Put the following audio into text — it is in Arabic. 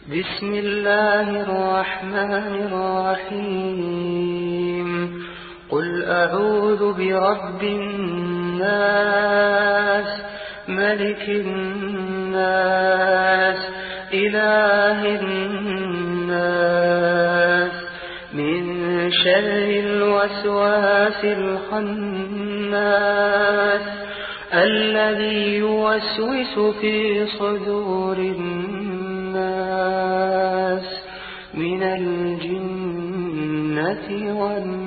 بسم الله الرحمن الرحيم قل أعوذ برب الناس ملك الناس إله الناس من شر الوسواس الخناس الذي يوسوس في صدور الناس من الجنة والناس.